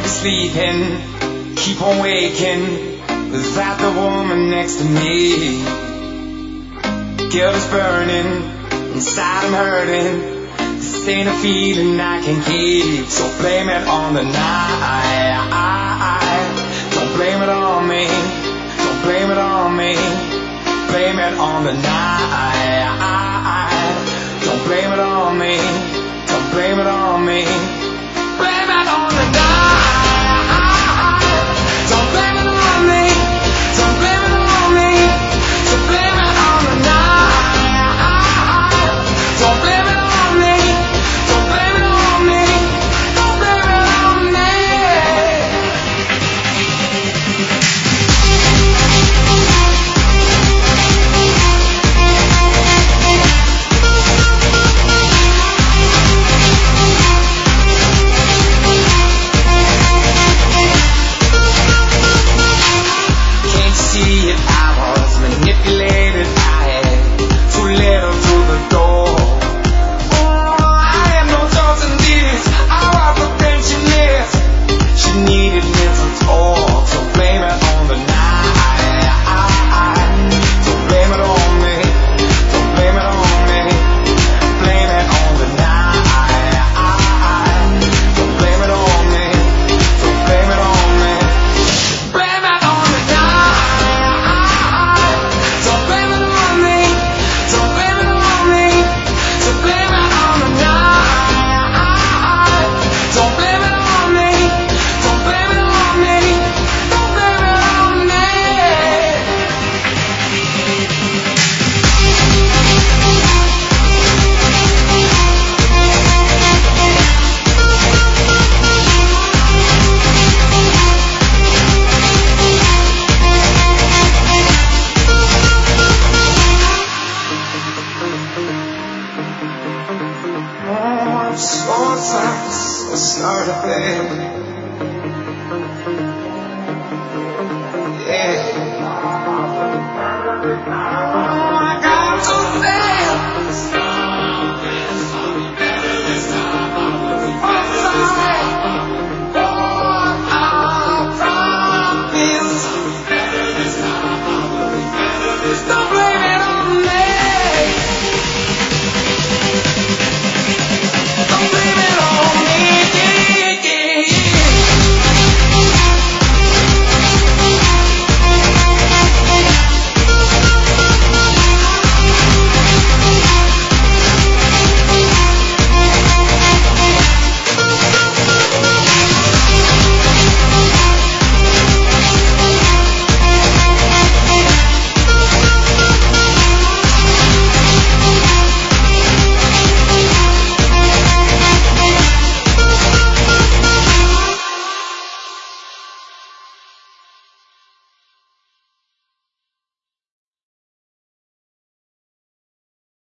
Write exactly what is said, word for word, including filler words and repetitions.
sleeping, keep on waking without the woman next to me. Guilt is burning, inside I'm hurting. This ain't a feeling I can keep, so blame it on the night. Don't blame it on me, don't blame it on me. Blame it on the night. Don't blame it on me, don't blame it on me.